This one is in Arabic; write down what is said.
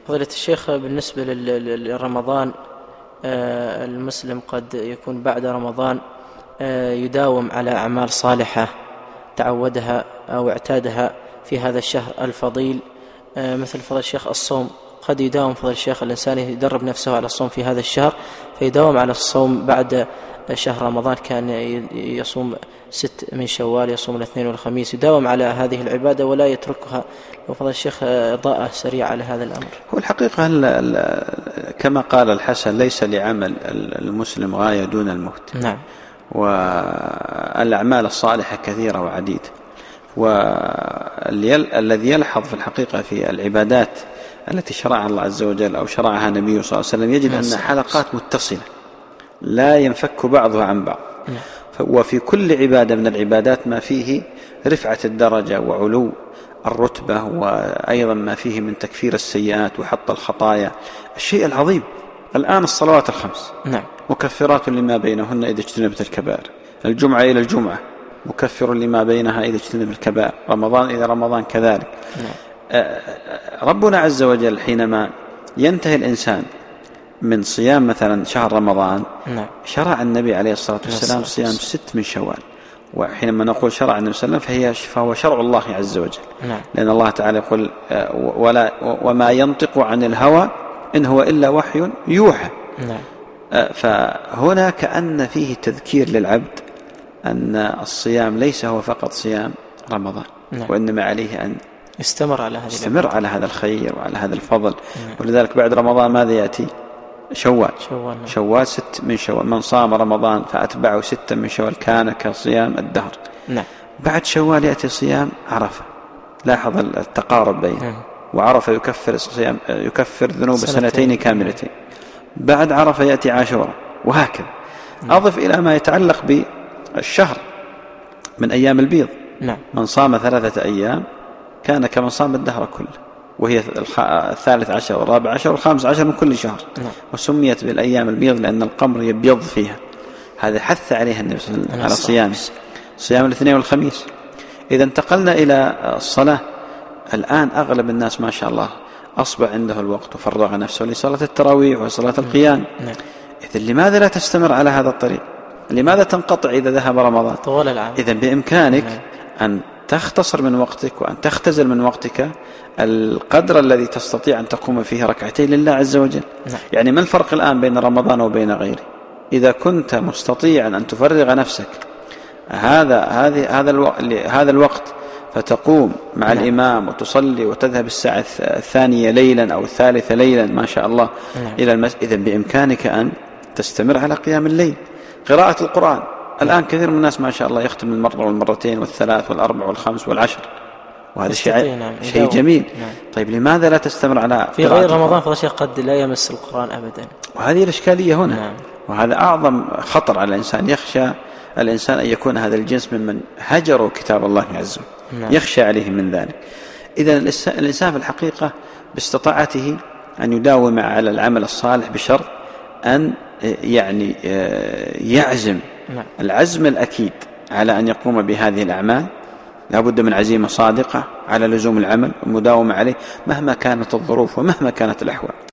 فضيلة الشيخ، بالنسبة لرمضان، المسلم قد يكون بعد رمضان يداوم على أعمال صالحة تعودها أو اعتادها في هذا الشهر الفضيل، مثل فضل الشيخ الصوم. قد يداوم فضل الشيخ الإنسان يدرب نفسه على الصوم في هذا الشهر فيداوم على الصوم بعد شهر رمضان. كان يصوم 6 من شوال، يصوم الاثنين والخميس، يداوم على هذه العبادة ولا يتركها. وفضل الشيخ إضاءة سريعة على هذا الأمر. هو الحقيقة كما قال الحسن: ليس لعمل المسلم غاية دون الموت. نعم. والأعمال الصالحة كثيرة وعديدة، والذي يلحظ في الحقيقة في العبادات التي شرعها الله عز وجل أو شرعها نبيه صلى الله عليه وسلم يجد أن حلقات متصلة لا ينفك بعضها عن بعض. وفي كل عبادة من العبادات ما فيه رفعة الدرجة وعلو الرتبة، وأيضا ما فيه من تكفير السيئات وحط الخطايا. الشيء العظيم الآن الصلوات الخمس مكفرات لما بينهن إذا اجتنبت الكبائر. الجمعة إلى الجمعة مكفر لما بينها إذا اجتنب الكبائر. رمضان إلى رمضان كذلك. ربنا عز وجل حينما ينتهي الإنسان من صيام مثلا شهر رمضان شرع النبي عليه الصلاة والسلام صيام 6 من شوال. وحينما نقول شرع النبي صلى الله عليه وسلم فهو شرع الله عز وجل. لأن الله تعالى يقول: وما ينطق عن الهوى إن هو إلا وحي يوحى. فهنا كأن فيه تذكير للعبد أن الصيام ليس هو فقط صيام رمضان، وإنما عليه أن يستمر على هذا الخير وعلى هذا الفضل. ولذلك بعد رمضان ماذا يأتي؟ شوال 6 من شوال. من صام رمضان فأتبعه 6 من شوال كان كصيام الدهر. بعد شوال يأتي صيام عرفة. لاحظ التقارب بينه. وعرفة يكفر ذنوب 2 كاملتين. بعد عرفة يأتي عاشوراء، وهكذا. أضف إلى ما يتعلق بالشهر من أيام البيض. من صام 3 أيام كان كمن صام الدهر كله، وهي 13 و14 و15 من كل شهر. وسميت بالأيام البيض لأن القمر يبيض فيها. هذا حث عليها النبي صلى الله عليه وسلم على صيام الاثنين والخميس. إذا انتقلنا إلى الصلاة، الآن أغلب الناس ما شاء الله أصبح عنده الوقت وفرغ نفسه لصلاة التراويح وصلاة القيام. إذن لماذا لا تستمر على هذا الطريق؟ لماذا تنقطع إذا ذهب رمضان طوال العام؟ إذن بإمكانك أن تختصر من وقتك وأن تختزل من وقتك القدر الذي تستطيع أن تقوم فيه ركعتين لله عز وجل. يعني ما الفرق الآن بين رمضان وبين غيره؟ إذا كنت مستطيعا أن تفرغ نفسك هذا الوقت فتقوم مع الإمام وتصلي وتذهب الساعة 2 ليلا أو 3 ليلا ما شاء الله إلى المسجد، إذن بإمكانك أن تستمر على قيام الليل. قراءة القرآن الآن كثير من الناس ما شاء الله يختم المرة والمرتين والثلاث والأربع والخمس والعشر، وهذا شيء جميل. طيب لماذا لا تستمر على في غير رمضان؟ فالشيء قد لا يمس القرآن أبدا، وهذه الإشكالية هنا. وهذا أعظم خطر على الإنسان. يخشى الإنسان أن يكون هذا الجنس ممن هجروا كتاب الله عز وجل، يخشى عليه من ذلك. إذن الإنسان في الحقيقة باستطاعته أن يداوم على العمل الصالح بشرط أن يعني يعزم العزم الأكيد على أن يقوم بهذه الأعمال. لا بد من عزيمة صادقة على لزوم العمل والمداومة عليه مهما كانت الظروف ومهما كانت الأحوال.